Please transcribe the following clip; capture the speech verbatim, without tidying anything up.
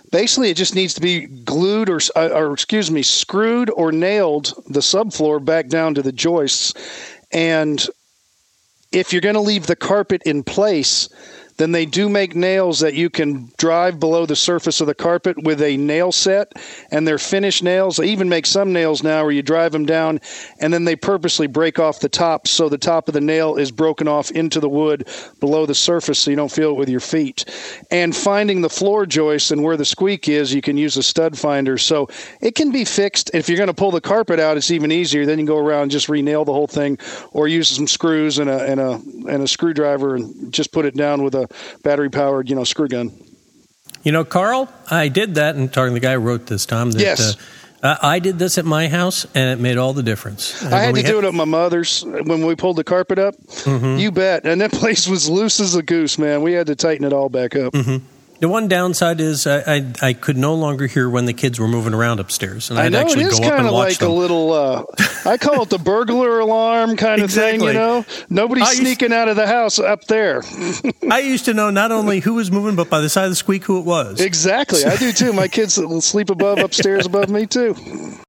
Basically, it just needs to be glued or, or, excuse me, screwed or nailed the subfloor back down to the joists. And if you're going to leave the carpet in place, then they do make nails that you can drive below the surface of the carpet with a nail set, and they're finished nails. They even make some nails now where you drive them down, and then they purposely break off the top so the top of the nail is broken off into the wood below the surface so you don't feel it with your feet. And finding the floor joist and where the squeak is, you can use a stud finder. So it can be fixed. If you're going to pull the carpet out, it's even easier. Then you can go around and just re-nail the whole thing, or use some screws and a, and a, and a screwdriver and just put it down with a battery-powered, you know, screw gun. You know, Carl, I did that, and talking to the guy who wrote this, Tom. That, yes. Uh, I did this at my house, and it made all the difference. I had to do had... it at my mother's when we pulled the carpet up. Mm-hmm. You bet. And that place was loose as a goose, man. We had to tighten it all back up. Mm-hmm. The one downside is I, I I could no longer hear when the kids were moving around upstairs, and I'd I know, actually it is go up kind and of watch like them. a little. Uh, I call it the burglar alarm kind of exactly. thing. You know, nobody's used, sneaking out of the house up there. I used to know not only who was moving, but by the side of the squeak, who it was. Exactly, I do too. My kids sleep above upstairs above me too.